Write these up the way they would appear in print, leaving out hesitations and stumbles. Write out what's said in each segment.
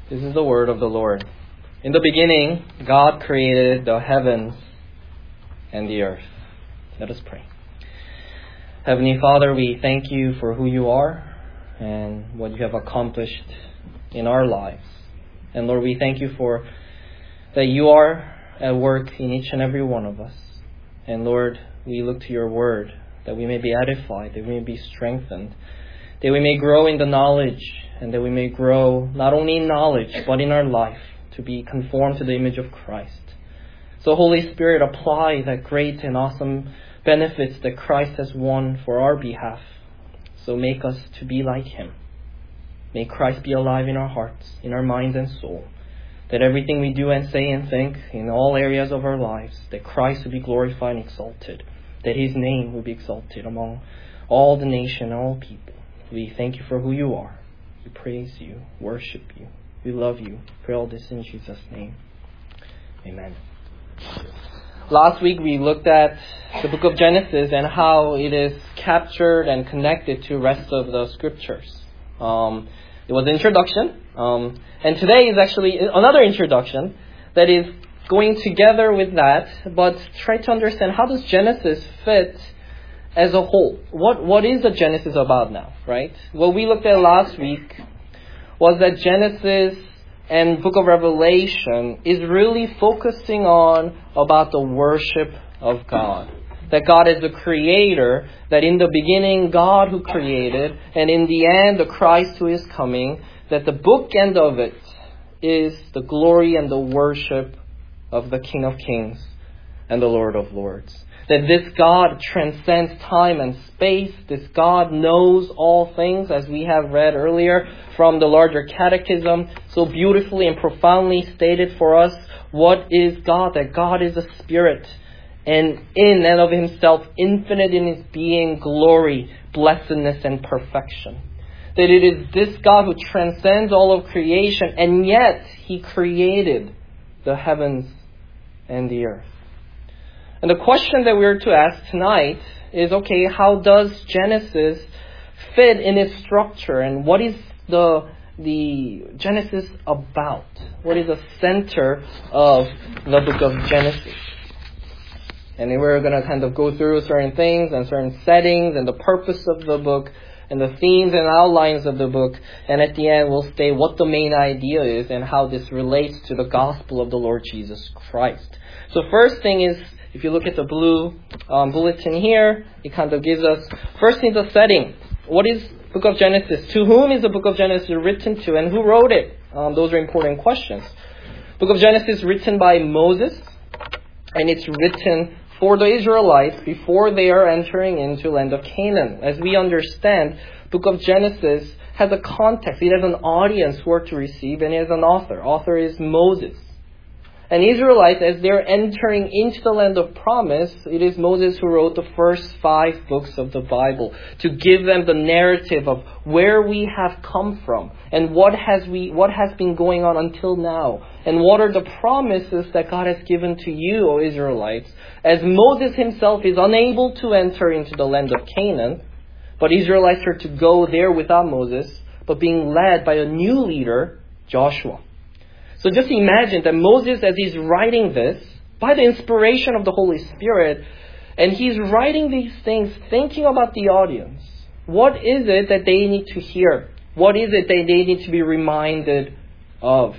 This is the word of the Lord. In the beginning, God created the heavens and the earth. Let us pray. Heavenly Father, we thank you for who you are and what you have accomplished in our lives. And Lord, we thank you for that you are at work in each and every one of us. And Lord, we look to your word that we may be edified, that we may be strengthened, that we may grow in the knowledge, and that we may grow not only in knowledge, but in our life to be conformed to the image of Christ. So Holy Spirit, apply that great and awesome benefits that Christ has won for our behalf. So make us to be like Him. May Christ be alive in our hearts, in our minds and soul. That everything we do and say and think in all areas of our lives, that Christ will be glorified and exalted. That His name will be exalted among all the nation and all people. We thank you for who you are. We praise you, worship you. We love you. Pray all this in Jesus' name. Amen. Last week we looked at the book of Genesis and how it is captured and connected to the rest of the scriptures. It was an introduction. And today is actually another introduction that is going together with that, but try to understand how does Genesis fit as a whole. What is the Genesis about now, right? What we looked at last week was that Genesis and book of Revelation is really focusing on about the worship of God. That God is the creator, that in the beginning God who created, and in the end the Christ who is coming, that the bookend of it is the glory and the worship of the King of Kings and the Lord of Lords. That this God transcends time and space. This God knows all things, as we have read earlier from the larger catechism, so beautifully and profoundly stated for us what is God, that God is a spirit, and in and of Himself, infinite in His being, glory, blessedness, and perfection. That it is this God who transcends all of creation, and yet He created the heavens and the earth. And the question that we're to ask tonight is, okay, how does Genesis fit in its structure? And what is the Genesis about? What is the center of the book of Genesis? And then we're going to kind of go through certain things and certain settings and the purpose of the book and the themes and outlines of the book. And at the end, we'll state what the main idea is and how this relates to the gospel of the Lord Jesus Christ. So first thing is, if you look at the blue bulletin here, it kind of gives us, first thing, the setting. What is book of Genesis? To whom is the book of Genesis written to, and who wrote it? Those are important questions. Book of Genesis is written by Moses, and it's written for the Israelites before they are entering into land of Canaan. As we understand, book of Genesis has a context. It has an audience who are to receive, and it has an author. Author is Moses. And Israelites, as they're entering into the land of promise, it is Moses who wrote the first 5 books of the Bible to give them the narrative of where we have come from and what has been going on until now, and what are the promises that God has given to you, O Israelites, as Moses himself is unable to enter into the land of Canaan, but Israelites are to go there without Moses, but being led by a new leader, Joshua. So just imagine that Moses, as he's writing this, by the inspiration of the Holy Spirit, and he's writing these things thinking about the audience. What is it that they need to hear? What is it that they need to be reminded of?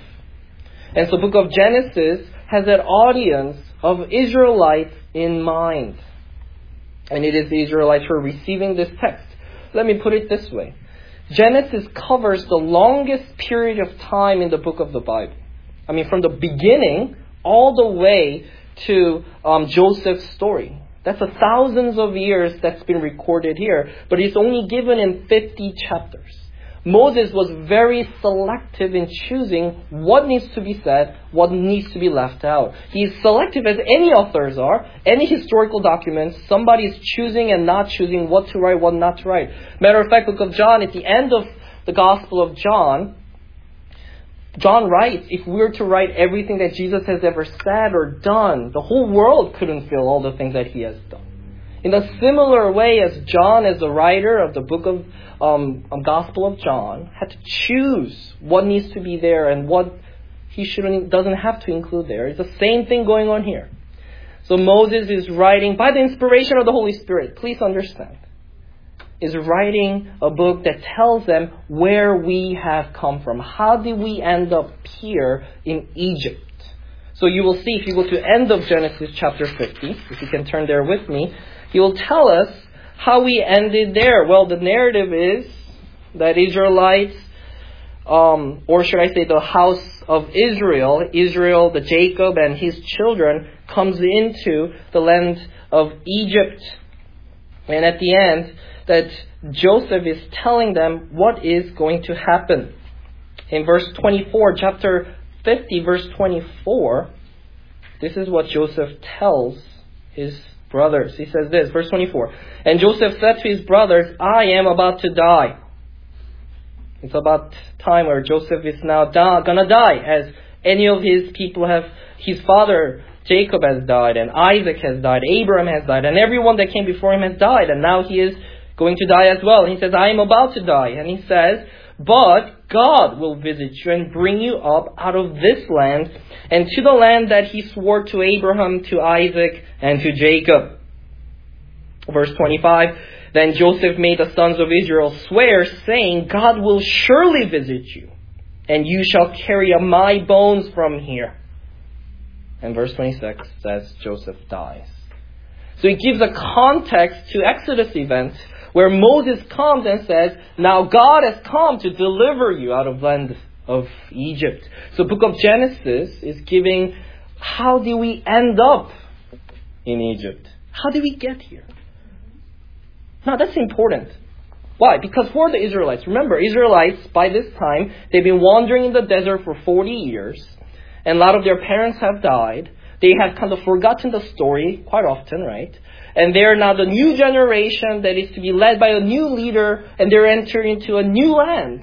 And so the book of Genesis has that audience of Israelites in mind. And it is the Israelites who are receiving this text. Let me put it this way. Genesis covers the longest period of time in the book of the Bible. I mean, from the beginning all the way to Joseph's story. That's thousands of years that's been recorded here, but it's only given in 50 chapters. Moses was very selective in choosing what needs to be said, what needs to be left out. He's selective as any authors are. Any historical documents, somebody is choosing and not choosing what to write, what not to write. Matter of fact, book of John, at the end of the Gospel of John, John writes, if we were to write everything that Jesus has ever said or done, the whole world couldn't fill all the things that He has done. In a similar way as John, as the writer of the book of Gospel of John, had to choose what needs to be there and what he doesn't have to include there. It's the same thing going on here. So Moses is writing, by the inspiration of the Holy Spirit, please understand, is writing a book that tells them where we have come from. How did we end up here in Egypt? So you will see, if you go to end of Genesis chapter 50, if you can turn there with me, he will tell us how we ended there. Well, the narrative is that Israelites, or should I say the house of Israel, the Jacob and his children, comes into the land of Egypt. And at the end, that Joseph is telling them what is going to happen. In verse 24, chapter 50, verse 24, this is what Joseph tells his brothers. He says this, verse 24, "And Joseph said to his brothers, I am about to die." It's about time where Joseph is now going to die, as any of his people have. His father Jacob has died, and Isaac has died, Abraham has died, and everyone that came before him has died, and now he is going to die as well. And he says, I am about to die. And he says, but God will visit you and bring you up out of this land and to the land that he swore to Abraham, to Isaac, and to Jacob. Verse 25, "Then Joseph made the sons of Israel swear, saying, God will surely visit you, and you shall carry up my bones from here." And verse 26 says Joseph dies. So it gives a context to Exodus events where Moses comes and says, now God has come to deliver you out of land of Egypt. So book of Genesis is giving, how did we end up in Egypt? How did we get here? Now that's important. Why? Because for the Israelites, remember, Israelites by this time, they've been wandering in the desert for 40 years. And a lot of their parents have died. They have kind of forgotten the story quite often, right? And they're now the new generation that is to be led by a new leader, and they're entering into a new land.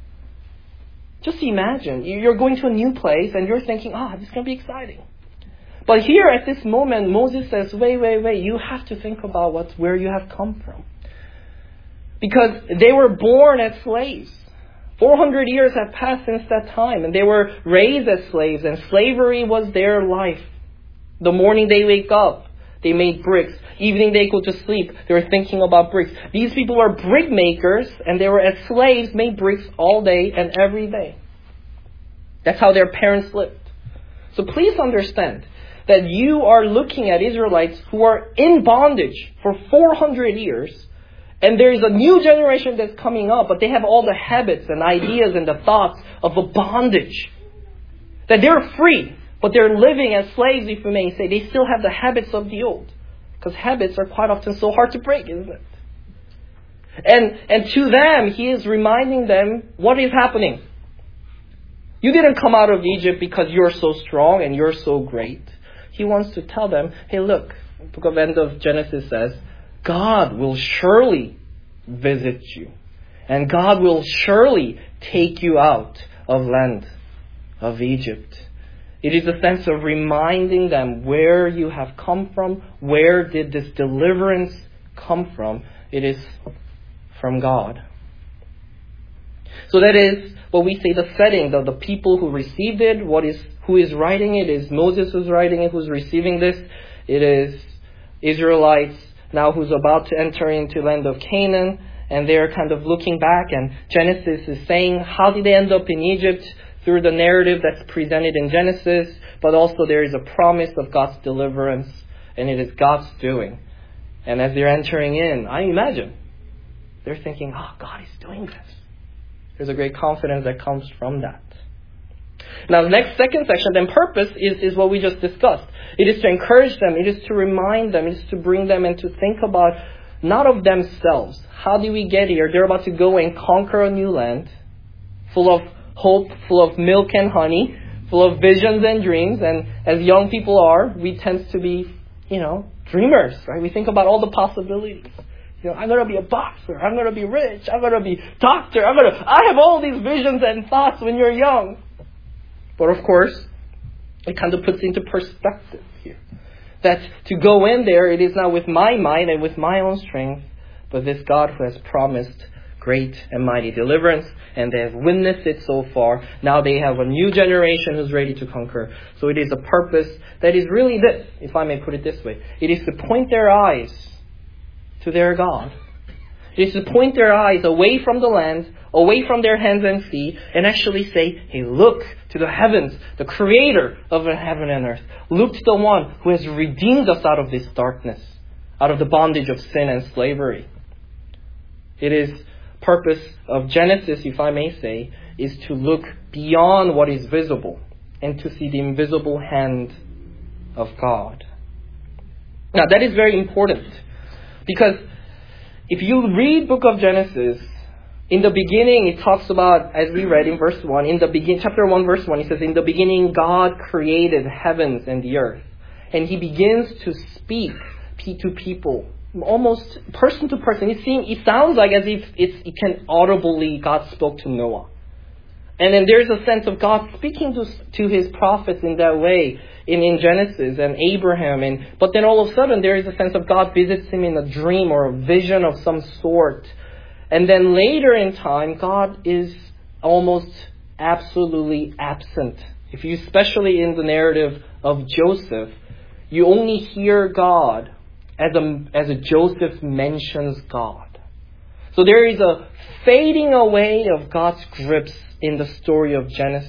Just imagine, you're going to a new place and you're thinking, this is going to be exciting. But here at this moment, Moses says, wait, you have to think about where you have come from. Because they were born as slaves. 400 years have passed since that time, and they were raised as slaves, and slavery was their life. The morning they wake up, they made bricks. Evening they go to sleep, they were thinking about bricks. These people were brick makers, and they were as slaves, made bricks all day and every day. That's how their parents lived. So please understand that you are looking at Israelites who are in bondage for 400 years, and there is a new generation that's coming up, but they have all the habits and ideas and the thoughts of a bondage. That they're free, but they're living as slaves, if you may say. They still have the habits of the old. Because habits are quite often so hard to break, isn't it? And to them, he is reminding them what is happening. You didn't come out of Egypt because you're so strong and you're so great. He wants to tell them, hey, look, the book of end of Genesis says, God will surely visit you. And God will surely take you out of land of Egypt. It is a sense of reminding them where you have come from. Where did this deliverance come from? It is from God. So that is what we say the setting, the people who received it, who is writing it is Moses who's writing it, who's receiving this. It is Israelites now who's about to enter into land of Canaan, and they're kind of looking back, and Genesis is saying, how did they end up in Egypt? Through the narrative that's presented in Genesis, but also there is a promise of God's deliverance, and it is God's doing. And as they're entering in, I imagine, they're thinking, God is doing this. There's a great confidence that comes from that. Now, the second section, then purpose, is what we just discussed. It is to encourage them, it is to remind them, it is to bring them and to think about, not of themselves. How do we get here? They're about to go and conquer a new land, full of hope, full of milk and honey, full of visions and dreams. And as young people are, we tend to be, dreamers, right? We think about all the possibilities. I'm going to be a boxer. I'm going to be rich. I'm going to be doctor. I have all these visions and thoughts when you're young. But of course, it kind of puts into perspective here That to go in there, it is not with my might and with my own strength, but this God who has promised great and mighty deliverance, and they have witnessed it so far. Now they have a new generation who's ready to conquer. So it is a purpose that is really this, if I may put it this way. It is to point their eyes to their God. It is to point their eyes away from the land, away from their hands and feet, and actually say, hey, look to the heavens, the creator of heaven and earth. Look to the one who has redeemed us out of this darkness, out of the bondage of sin and slavery. It is purpose of Genesis, if I may say, is to look beyond what is visible and to see the invisible hand of God. Now that is very important, because if you read book of Genesis, in the beginning it talks about, as we read in verse 1, chapter 1 verse 1, it says, in the beginning God created heavens and the earth. And he begins to speak to people, almost person to person. It sounds like as if it can audibly, God spoke to Noah. And then there's a sense of God speaking to his prophets in that way in Genesis and Abraham. But then all of a sudden there is a sense of God visits him in a dream or a vision of some sort. And then later in time, God is almost absolutely absent. Especially in the narrative of Joseph, you only hear God as a Joseph mentions God. So there is a fading away of God's grips in the story of Genesis.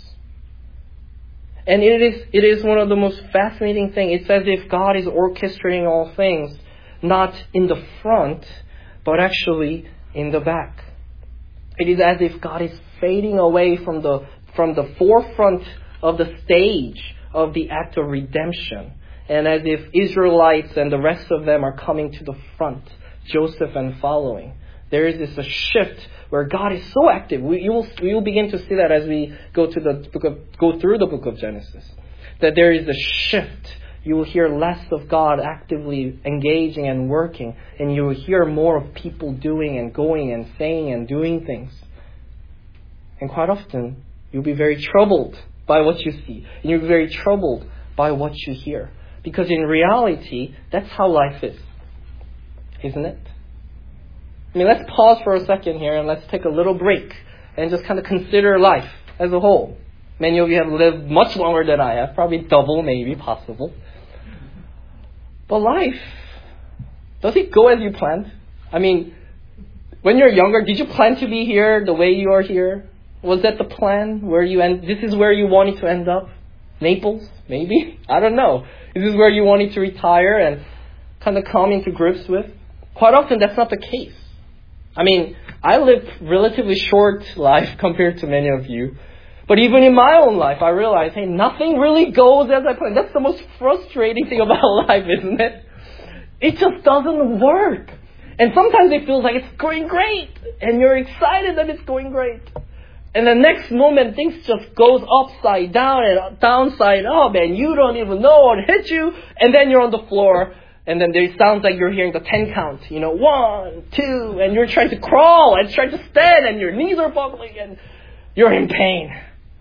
And it is one of the most fascinating things. It's as if God is orchestrating all things, not in the front, but actually in the back. It is as if God is fading away from the forefront of the stage of the act of redemption. And as if Israelites and the rest of them are coming to the front, Joseph and following. There is this a shift where God is so active. We will begin to see that as we go through the book of Genesis. That there is a shift. You will hear less of God actively engaging and working, and you will hear more of people doing and going and saying and doing things. And quite often, you'll be very troubled by what you see. And you'll be very troubled by what you hear. Because in reality, that's how life is. Isn't it? I mean, let's pause for a second here and let's take a little break and just kind of consider life as a whole. Many of you have lived much longer than I have, probably double, maybe, possible. But life, does it go as you planned? I mean, when you're younger, did you plan to be here the way you are here? Was that the plan? This is where you wanted to end up? Naples, maybe? I don't know. Is this where you wanted to retire and kind of come into grips with? Quite often, that's not the case. I mean, I lived relatively short life compared to many of you. But even in my own life, I realized, hey, nothing really goes as I planned. That's the most frustrating thing about life, isn't it? It just doesn't work. And sometimes it feels like it's going great. And you're excited that it's going great. And the next moment, things just goes upside down and downside up. And you don't even know what hit you. And then you're on the floor. And then it sounds like you're hearing the 10 count. 1, 2. And you're trying to crawl and trying to stand. And your knees are buckling. And you're in pain.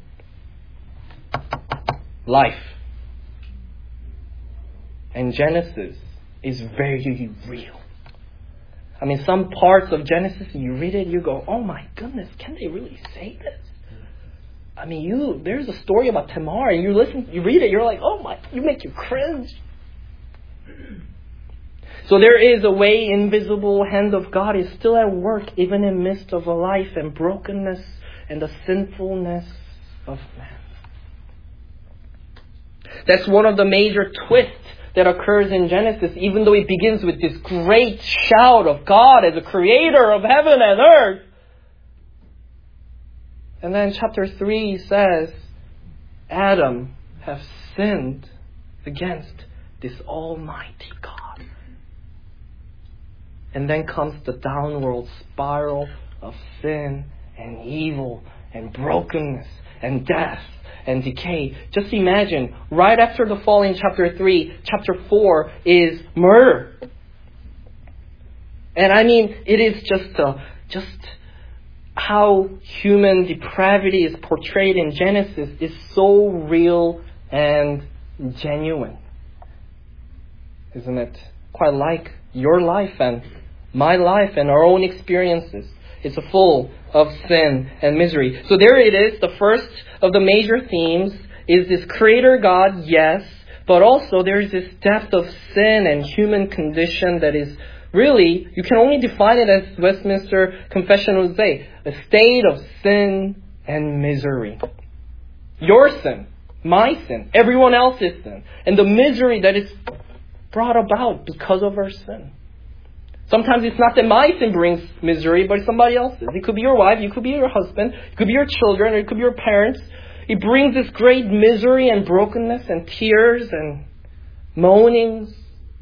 Life. And Genesis is very real. I mean, some parts of Genesis, you read it, you go, oh my goodness, can they really say this? I mean, there's a story about Tamar, and you read it, you're like, oh my, you make you cringe. So there is a way invisible hand of God is still at work, even in the midst of a life and brokenness and the sinfulness of man. That's one of the major twists that occurs in Genesis, even though it begins with this great shout of God as the creator of heaven and earth. And then chapter 3 says, Adam has sinned against this almighty God. And then comes the downward spiral of sin and evil and brokenness and death and decay. Just imagine, right after the fall in chapter 3, chapter 4 is murder. And I mean, it is just how human depravity is portrayed in Genesis is so real and genuine. isn't it? Quite like your life and my life and our own experiences. It's full of sin and misery. So there it is. The first of the major themes is this Creator God, yes, but also there is this depth of sin and human condition that is really, you can only define it as Westminster Confession would say, a state of sin and misery. Your sin, my sin, everyone else's sin, and the misery that is brought about because of our sin. Sometimes it's not that my sin brings misery, but somebody else's. It could be your wife, it could be your husband, it could be your children, or it could be your parents. It brings this great misery and brokenness and tears and moanings.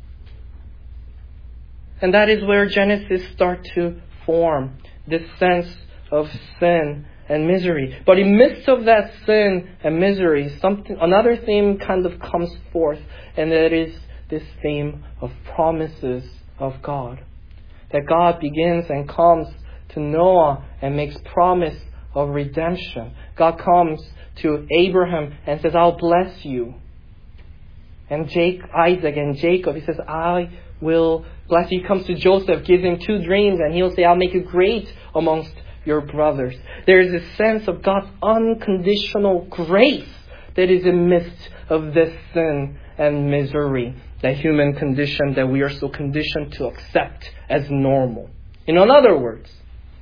And that is where Genesis starts to form, this sense of sin and misery. But in the midst of that sin and misery, another theme kind of comes forth, and that is this theme of promises of God. That God begins and comes to Noah and makes promise of redemption. God comes to Abraham and says, I'll bless you. And Isaac and Jacob, he says, I will bless you. He comes to Joseph, gives him 2 dreams, and he'll say, I'll make you great amongst your brothers. There is a sense of God's unconditional grace that is in the midst of this sin and misery, the human condition that we are so conditioned to accept as normal. In other words,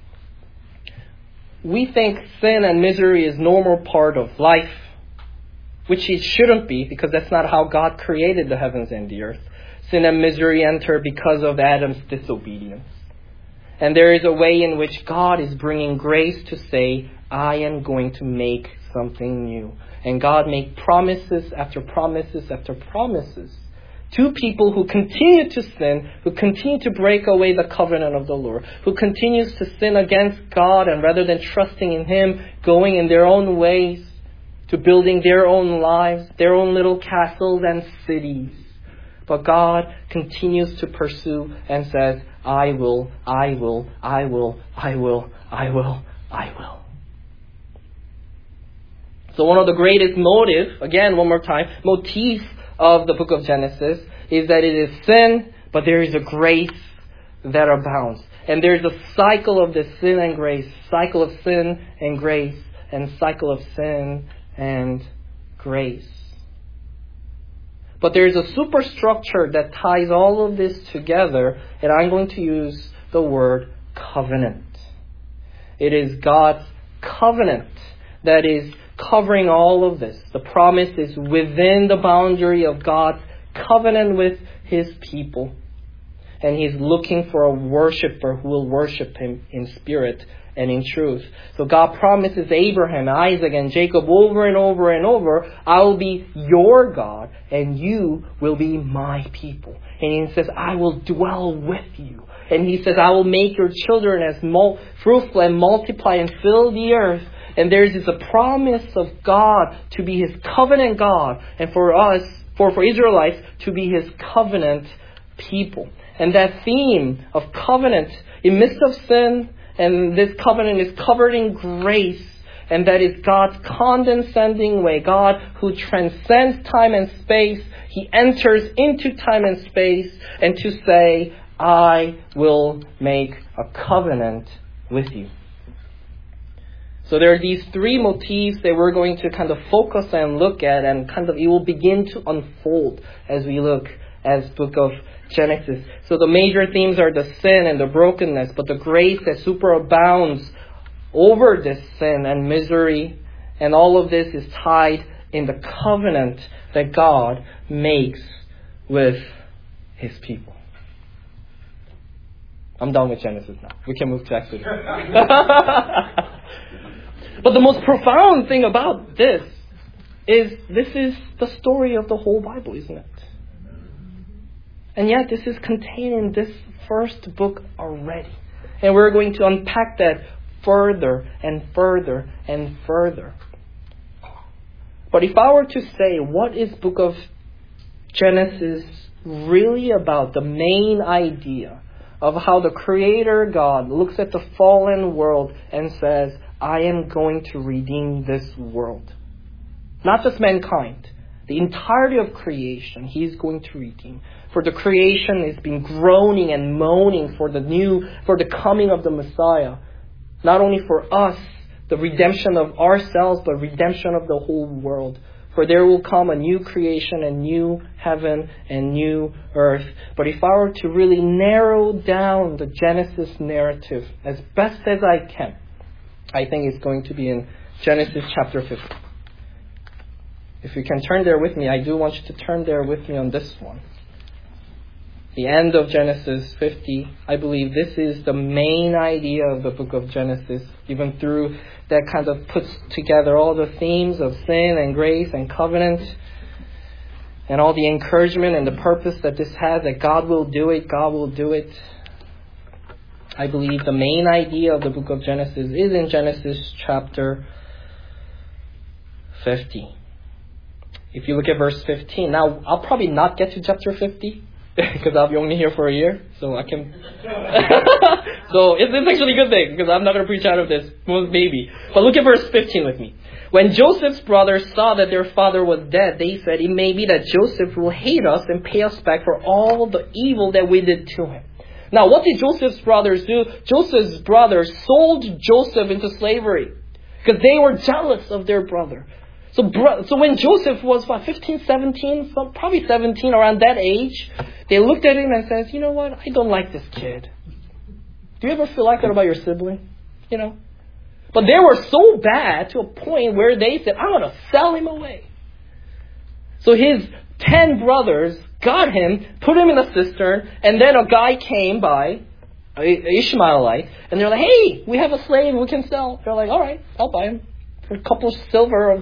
we think sin and misery is normal part of life, which it shouldn't be, because that's not how God created the heavens and the earth. Sin and misery enter because of Adam's disobedience. And there is a way in which God is bringing grace to say, I am going to make something new. And God made promises after promises after promises to people who continue to sin, who continue to break away the covenant of the Lord, who continues to sin against God, and rather than trusting in Him, going in their own ways, to building their own lives, their own little castles and cities. But God continues to pursue and says, I will, I will, I will, I will, I will, I will. So one of the greatest motives of the book of Genesis is that it is sin, but there is a grace that abounds. And there's a cycle of this sin and grace, cycle of sin and grace, and cycle of sin and grace. But there's a superstructure that ties all of this together, and I'm going to use the word covenant. It is God's covenant that is covering all of this. The promise is within the boundary of God's covenant with His people. And He's looking for a worshiper who will worship Him in spirit and in truth. So God promises Abraham, Isaac, and Jacob over and over and over, I will be your God and you will be my people. And He says, I will dwell with you. And He says, I will make your children as fruitful and multiply and fill the earth. And there's this a promise of God to be His covenant God, and for us, for Israelites, to be His covenant people. And that theme of covenant in midst of sin, and this covenant is covered in grace, and that is God's condescending way. God who transcends time and space, He enters into time and space, and to say, I will make a covenant with you. So there are these 3 motifs that we're going to kind of focus and look at, and kind of it will begin to unfold as we look at the book of Genesis. So the major themes are the sin and the brokenness, but the grace that superabounds over this sin and misery, and all of this is tied in the covenant that God makes with His people. I'm done with Genesis now. We can move to Exodus. But the most profound thing about this is the story of the whole Bible, isn't it? And yet this is contained in this first book already. And we're going to unpack that further and further and further. But if I were to say, what is book of Genesis really about? The main idea of how the Creator God looks at the fallen world and says, I am going to redeem this world. Not just mankind, The entirety of creation, He's going to redeem. For the creation has been groaning and moaning for the coming of the Messiah. Not only for us, the redemption of ourselves, but redemption of the whole world. For there will come a new creation, a new heaven, and new earth. But if I were to really narrow down the Genesis narrative as best as I can, I think it's going to be in Genesis chapter 50. If you can turn there with me, I do want you to turn there with me on this one. The end of Genesis 50, I believe this is the main idea of the book of Genesis, even through that kind of puts together all the themes of sin and grace and covenant and all the encouragement and the purpose that this has, that God will do it, God will do it. I believe the main idea of the book of Genesis is in Genesis chapter 50. If you look at verse 15, now I'll probably not get to chapter 50 because I'll be only here for a year, so I can. So it's actually a good thing because I'm not going to preach out of this, maybe. But look at verse 15 with me. When Joseph's brothers saw that their father was dead, they said, "It may be that Joseph will hate us and pay us back for all the evil that we did to him." Now, what did Joseph's brothers do? Joseph's brothers sold Joseph into slavery because they were jealous of their brother. So when Joseph was 15, 17, probably 17, around that age, they looked at him and said, "You know what? I don't like this kid." Do you ever feel like that about your sibling? You know? But they were so bad to a point where they said, "I'm going to sell him away." So his 10 brothers got him, put him in a cistern, and then a guy came by, an Ishmaelite, and they're like, "Hey, we have a slave we can sell." They're like, "All right, I'll buy him. For a couple silver,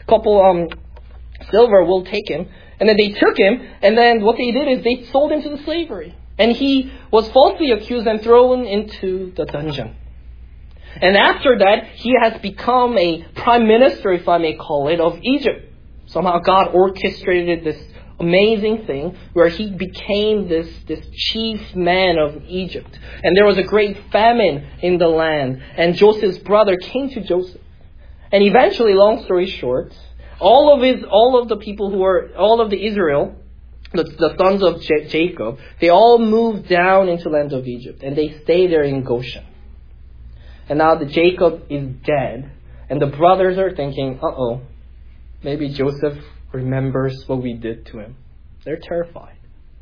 we'll take him." And then they took him, and then what they did is they sold him to the slavery. And he was falsely accused and thrown into the dungeon. And after that, he has become a prime minister, if I may call it, of Egypt. Somehow God orchestrated this amazing thing where he became this chief man of Egypt. And there was a great famine in the land. And Joseph's brother came to Joseph. And eventually, long story short, all of the Israel, the sons of Jacob, they all moved down into the land of Egypt. And they stayed there in Goshen. And now the Jacob is dead. And the brothers are thinking, maybe Joseph remembers what we did to him. They're terrified.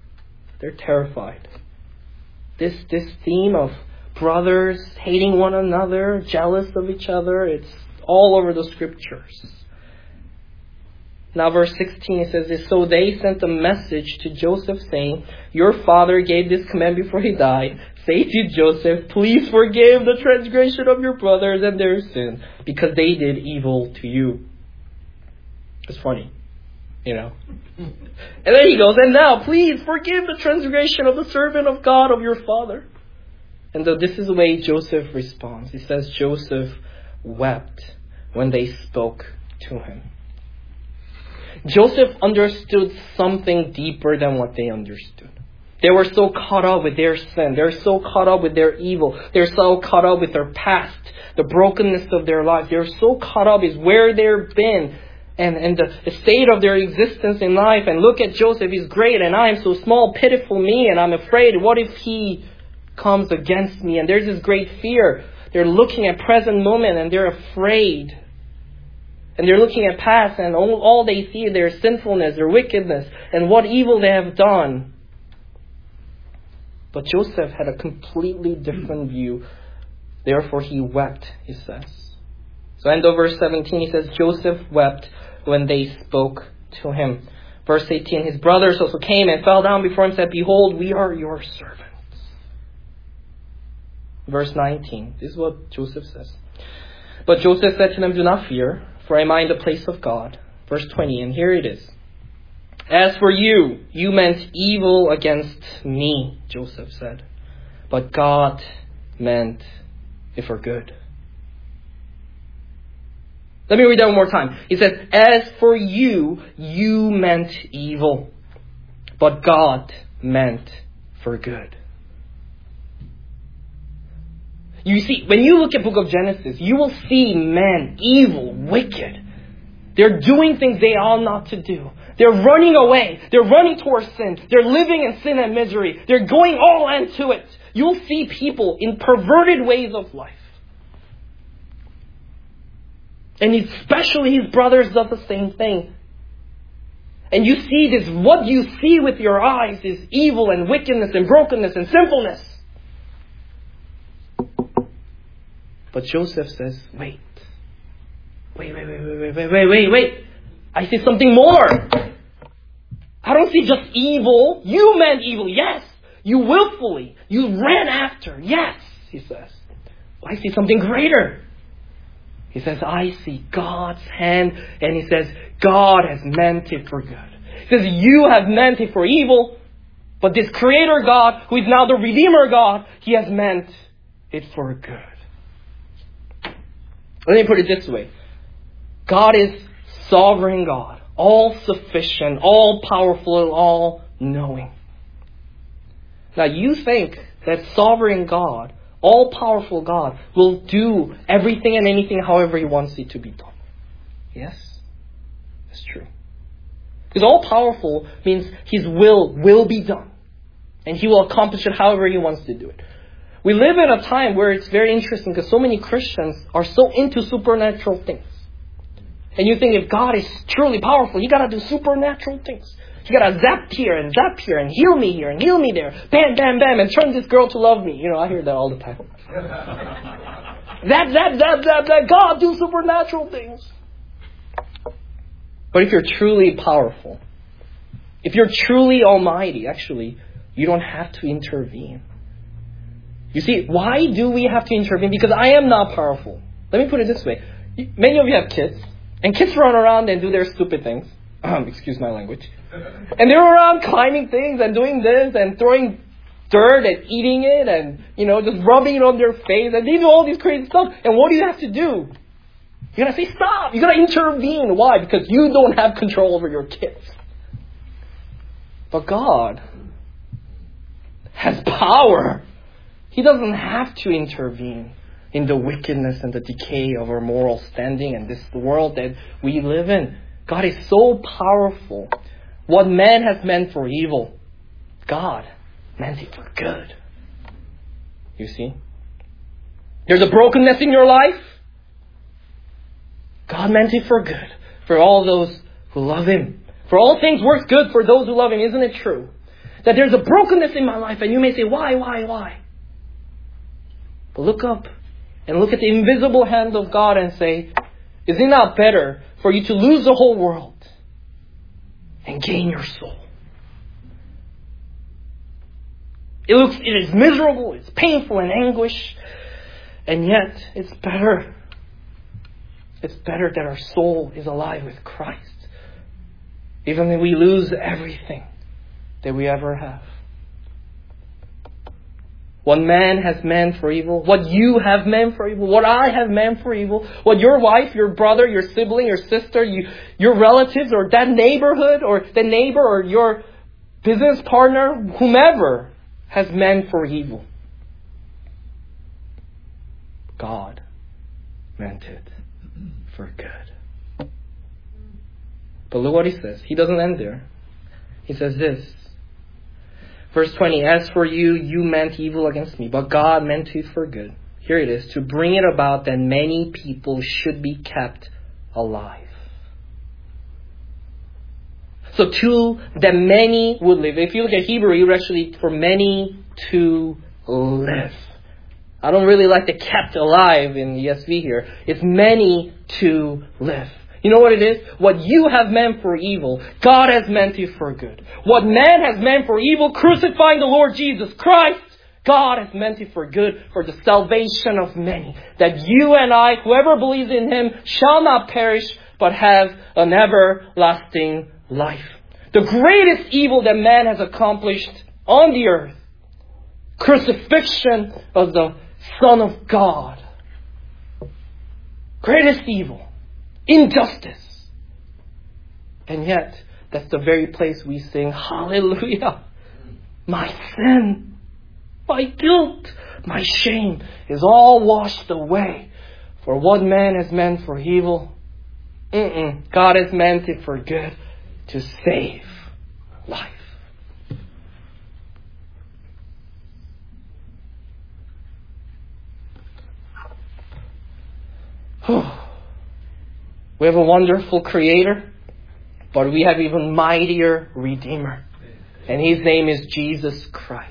This theme of brothers hating one another, jealous of each other, it's all over the scriptures. Now verse 16, it says this: "So they sent a message to Joseph saying, 'Your father gave this command before he died. Say to Joseph, please forgive the transgression of your brothers and their sin, because they did evil to you.'" It's funny, you know. And then he goes, "And now, please forgive the transgression of the servant of God of your father." And so this is the way Joseph responds. He says, Joseph wept when they spoke to him. Joseph understood something deeper than what they understood. They were so caught up with their sin. They're so caught up with their evil. They're so caught up with their past, the brokenness of their lives. They're so caught up with where they've been and the state of their existence in life. And look at Joseph, he's great and I am so small, pitiful me, and I'm afraid, what if he comes against me? And there's this great fear. They're looking at present moment and they're afraid. And they're looking at past and all they see is their sinfulness, their wickedness, and what evil they have done. But Joseph had a completely different view. Therefore he wept, he says. So end of verse 17, he says, Joseph wept when they spoke to him. Verse 18, his brothers also came and fell down before him and said, "Behold, we are your servants." Verse 19, this is what Joseph says. But Joseph said to them, "Do not fear, for I am in the place of God." Verse 20, and here it is. "As for you, you meant evil against me," Joseph said, "but God meant it for good." Let me read that one more time. He says, "As for you, you meant evil, but God meant for good." You see, when you look at the book of Genesis, you will see man evil, wicked. They're doing things they ought not to do. They're running away. They're running towards sin. They're living in sin and misery. They're going all into it. You'll see people in perverted ways of life. And especially his brothers does the same thing. And you see this, what you see with your eyes is evil and wickedness and brokenness and sinfulness. But Joseph says, wait. I see something more. I don't see just evil. You meant evil, yes. You willfully. You ran after, yes, he says. I see something greater. He says, I see God's hand. And he says, God has meant it for good. He says, you have meant it for evil. But this Creator God, who is now the Redeemer God, He has meant it for good. Let me put it this way. God is sovereign God, all-sufficient, all-powerful, all-knowing. Now you think that sovereign God, all-powerful God, will do everything and anything however He wants it to be done. Yes, that's true. Because all-powerful means His will be done. And He will accomplish it however He wants to do it. We live in a time where it's very interesting because so many Christians are so into supernatural things. And you think if God is truly powerful, He got to do supernatural things. He got to zap here and heal me here and heal me there. Bam, bam, bam, and turn this girl to love me. You know, I hear that all the time. That God do supernatural things. But if you're truly powerful, if you're truly almighty, actually, you don't have to intervene. You see, why do we have to intervene? Because I am not powerful. Let me put it this way. Many of you have kids. And kids run around and do their stupid things. Excuse my language. And they're around climbing things and doing this and throwing dirt and eating it and, just rubbing it on their face. And they do all these crazy stuff. And what do you have to do? You gotta say stop. You gotta intervene. Why? Because you don't have control over your kids. But God has power. He doesn't have to intervene in the wickedness and the decay of our moral standing and this world that we live in. God is so powerful. What man has meant for evil, God meant it for good. You see? There's a brokenness in your life. God meant it for good. For all those who love Him. For all things work good for those who love Him. Isn't it true? That there's a brokenness in my life and you may say, why? But look up. And look at the invisible hand of God and say, is it not better for you to lose the whole world and gain your soul? It is miserable, it's painful and anguish, and yet it's better. It's better that our soul is alive with Christ, even if we lose everything that we ever have. What man has meant for evil, what you have meant for evil, what I have meant for evil, what your wife, your brother, your sibling, your sister, your relatives, or that neighborhood, or the neighbor, or your business partner, whomever has meant for evil. God meant it for good. But look what He says. He doesn't end there. He says this. Verse 20, as for you, you meant evil against me, but God meant it for good. Here it is, to bring it about that many people should be kept alive. So that many would live. If you look at Hebrew, it would actually, for many to live. I don't really like the kept alive in ESV here. It's many to live. You know what it is? What you have meant for evil, God has meant it for good. What man has meant for evil, crucifying the Lord Jesus Christ, God has meant it for good, for the salvation of many. That you and I, whoever believes in Him, shall not perish, but have an everlasting life. The greatest evil that man has accomplished on the earth, crucifixion of the Son of God. Greatest evil. Injustice. And yet, that's the very place we sing, hallelujah. My sin, my guilt, my shame is all washed away. For what man has meant for evil, God has meant it for good, to save life. We have a wonderful Creator, but we have even mightier Redeemer. And His name is Jesus Christ.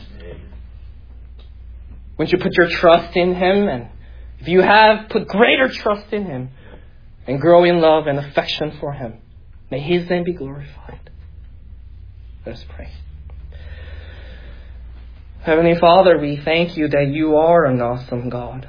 Once you put your trust in Him, and if you have put greater trust in Him, and grow in love and affection for Him, may His name be glorified. Let us pray. Heavenly Father, we thank You that You are an awesome God.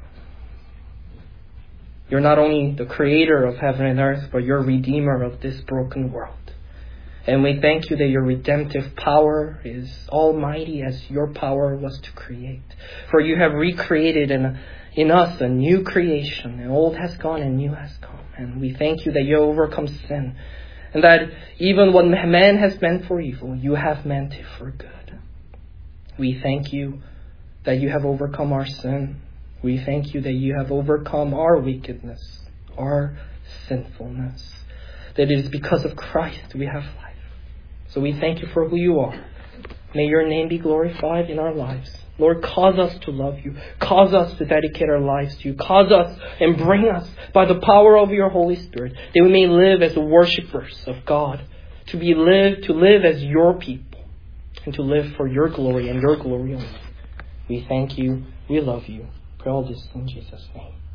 You're not only the Creator of heaven and earth, but You're Redeemer of this broken world. And we thank You that Your redemptive power is almighty as Your power was to create. For You have recreated in us a new creation. And old has gone and new has come. And we thank You that You overcome sin. And that even what man has meant for evil, You have meant it for good. We thank You that You have overcome our sin. We thank You that You have overcome our wickedness, our sinfulness. That it is because of Christ we have life. So we thank You for who You are. May Your name be glorified in our lives. Lord, cause us to love You. Cause us to dedicate our lives to You. Cause us and bring us by the power of Your Holy Spirit, that we may live as worshippers of God, to live as Your people, and to live for Your glory and Your glory only. We thank You. We love You. Pray all this in Jesus' name.